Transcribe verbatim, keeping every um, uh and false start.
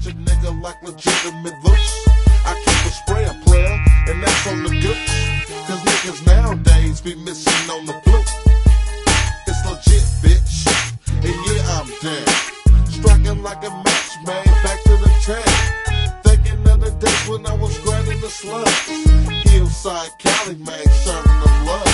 a nigga like legitimate looks. I keep a sprayer player, and that's on the goods. Cause niggas nowadays be missing on the fluke. It's legit, bitch, and yeah, I'm down. Striking like a match, man, back to the town. Thinking of the days when I was grinding the slugs. Hillside Cali, man, serving the love.